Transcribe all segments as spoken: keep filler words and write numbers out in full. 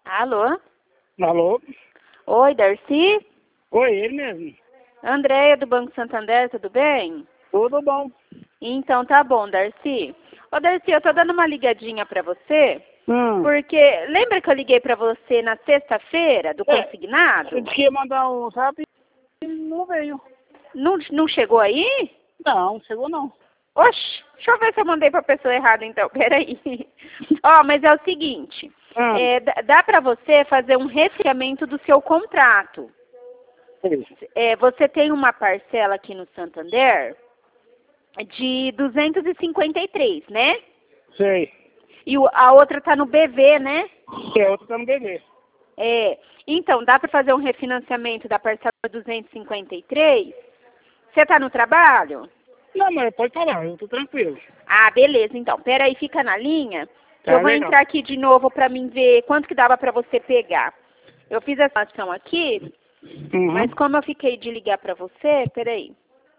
Alô? Alô? Oi, Darcy? Oi, ele mesmo. Andréia do Banco Santander, tudo bem? Tudo bom. Então tá bom, Darcy. Ô, Darcy, eu tô dando uma ligadinha pra você, Hum. porque lembra que eu liguei pra você na sexta-feira do É, consignado? Você disse que ia mandar um zap e não veio. Não, não chegou aí? Não, chegou não. Oxi, deixa eu ver se eu mandei pra pessoa errada então, peraí. Ó, mas é o seguinte, Ah, é, dá dá pra você fazer um resfriamento do seu contrato. isso. É, você tem uma parcela aqui no Santander de duzentos e cinquenta e três, né? Sei. E o- a outra tá no B V, né? É, outro tá no bebê. É. Então, dá para fazer um refinanciamento da parcela duzentos e cinquenta e três? Você tá no trabalho? Não, mas pode falar, eu tô tranquilo. Ah, beleza. Então, peraí, fica na linha, que Tá eu vou legal. entrar aqui de novo para mim ver quanto que dava para você pegar. Eu fiz essa ação aqui, Uhum. mas como eu fiquei de ligar para você, peraí.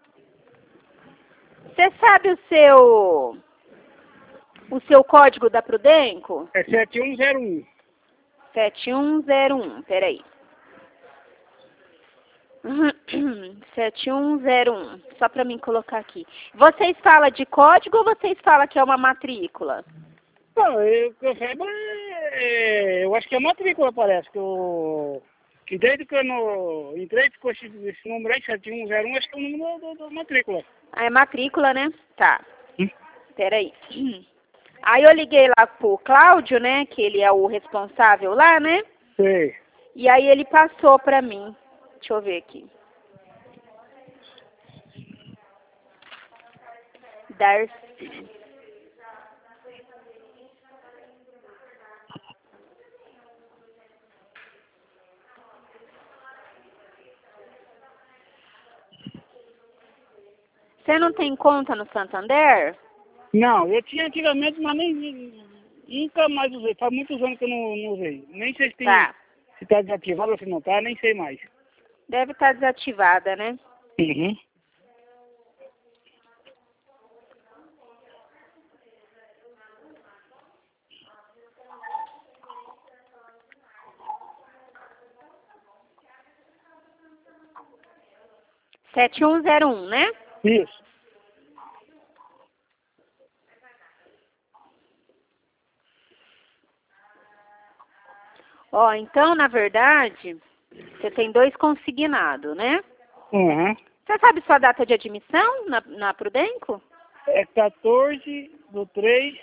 Você sabe o seu o seu código da Prudenco? É sete um zero um. sete um zero um, peraí. sete um zero um, só para mim colocar aqui. Vocês falam de código ou vocês falam que é uma matrícula? Não, eu, que eu saiba, é, eu acho que é matrícula, parece, que eu... Que desde que eu no, entrei, ficou esse, esse número aí, sete um zero um, acho que é o número da, da, da matrícula. Ah, é matrícula, né? Tá, Hum? peraí. Aí eu liguei lá pro Cláudio, né, que ele é o responsável lá, né? Sei. E aí ele passou pra mim. Deixa eu ver aqui. Darcy. Você não tem conta no Santander? Não, eu tinha antigamente, mas nem, nunca mais usei. Faz muitos anos que eu não, não usei. Nem sei se tem, Tá. se está desativado ou se não está, nem sei mais. Deve estar desativada, né? Uhum. sete um zero um, né? Isso. Ó, então, na verdade, você tem dois consignados, né? Uhum. Você sabe sua data de admissão na, na Prudenco? É quatorze do três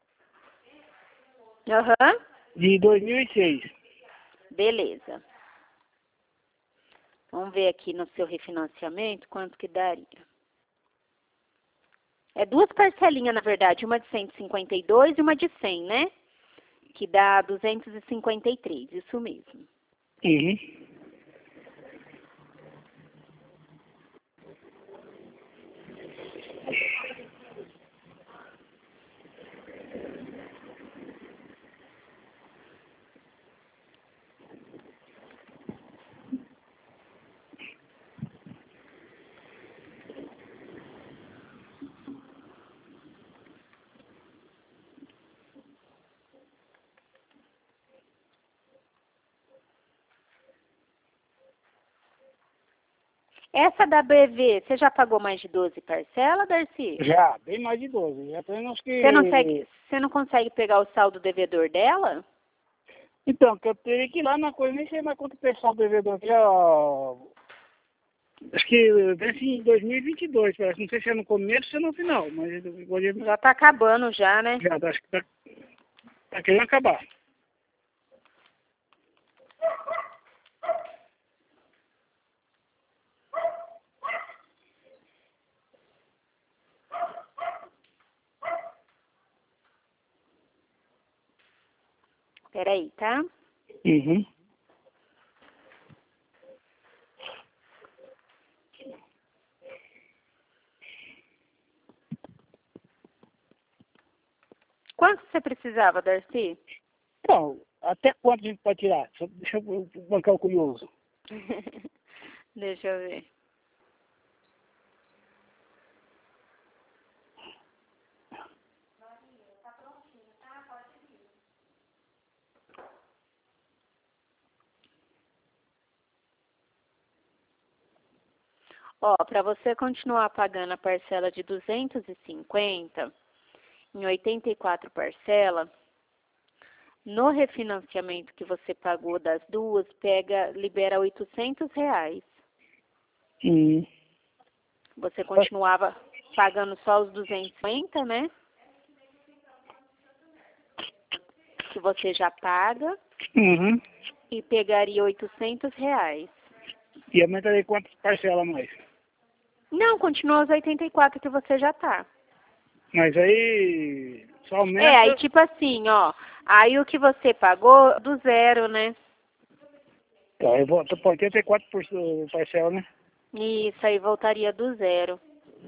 Aham. de dois mil e seis. Beleza. Vamos ver aqui no seu refinanciamento quanto que daria. É duas parcelinhas, na verdade, uma de cento e cinquenta e dois e uma de cem, né? Que dá duzentos e cinquenta e três, isso mesmo. Uhum. Essa da B V, você já pagou mais de doze parcelas, Darcy? Já, bem mais de doze. Já tem uns que... Você não consegue, você não consegue pegar o saldo devedor dela? Então, que eu teria que ir lá na coisa, nem sei mais quanto o pessoal devedor aqui, ó. Acho que vence em dois mil e vinte e dois, parece. Não sei se é no começo ou se é no final, mas hoje Já tá acabando já, né? já acho que tá, tá querendo acabar. Peraí, tá? Uhum. Quanto você precisava, Darcy? Então, até quanto a gente pode tirar? Só deixa eu bancar o curioso. Deixa eu ver. Ó, para você continuar pagando a parcela de duzentos e cinquenta em oitenta e quatro parcelas, no refinanciamento que você pagou das duas, pega, libera oitocentos reais. Hum. Você continuava pagando só os duzentos e cinquenta, né? Que você já paga. Uhum. E pegaria oitocentos reais. E aumentaria quantas parcelas mais? Não, continua os oitenta e quatro que você já tá. Mas aí só aumenta... É, aí tipo assim, ó. Aí o que você pagou do zero, né? Tá, eu volto para oitenta e quatro por cento parcela, né? Isso, aí voltaria do zero.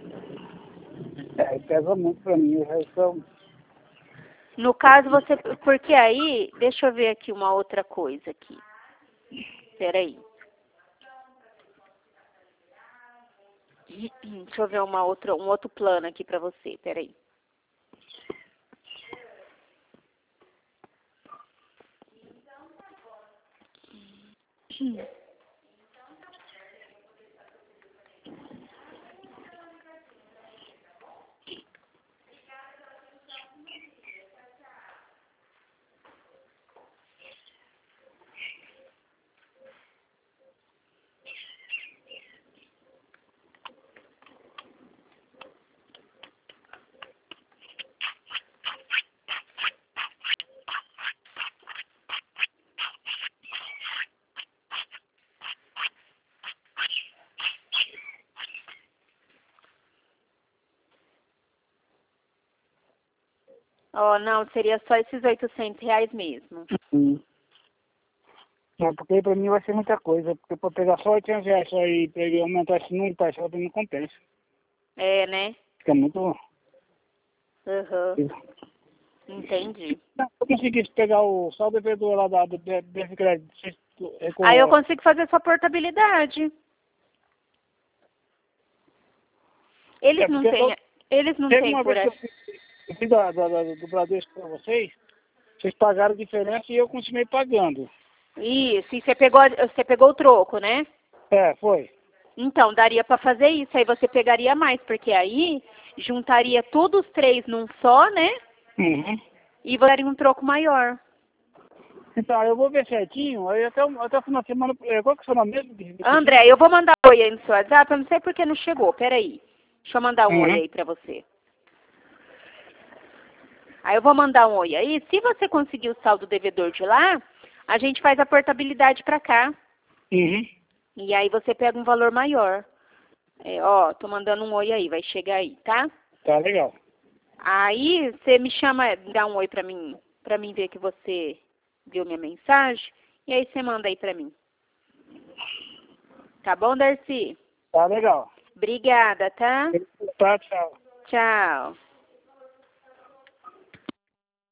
É, pesa muito pra mim, eu já sou... No caso, você... Porque aí, deixa eu ver aqui uma outra coisa aqui. Peraí. Deixa eu ver uma outra, um outro plano aqui pra você, peraí. Ó, oh, não, seria só esses oitocentos reais mesmo. Hum. Não, porque pra mim vai ser muita coisa, porque pra pegar só oitocentos reais só e pegar, aumentar esse número de parcela, pra mim não compensa. É, né? Fica muito... Uhum. Entendi. Se eu conseguisse pegar o saldo devedor lá da do desse crédito, é com... Aí eu consigo fazer sua portabilidade. Eles É não porque têm, eu, eles não teve têm uma por vez que eu essa. fiz, eu fiz da, da, da, do Bradesco pra vocês, vocês pagaram a diferença e eu continuei pagando. Isso, e você pegou, você pegou o troco, né? É, foi. Então, daria para fazer isso, aí você pegaria mais, porque aí juntaria todos os três num só, né? Uhum. E daria um troco maior. Então, eu vou ver certinho, aí até, o- até o final de semana, é, qual que é o seu nome mesmo? que- que- André, eu vou mandar um oi aí no seu WhatsApp, eu não sei porque não chegou, peraí. Deixa eu mandar um oi Uhum. aí pra você. Aí eu vou mandar um oi aí, se você conseguir o saldo devedor de lá, a gente faz a portabilidade pra cá. Uhum. E aí você pega um valor maior. É, ó, tô mandando um oi aí, vai chegar aí, tá? Tá, legal. Aí você me chama, dá um oi pra mim, pra mim ver que você viu minha mensagem. E aí você manda aí pra mim. Tá bom, Darcy? Tá, legal. Obrigada, tá? Tá, tchau. Tchau.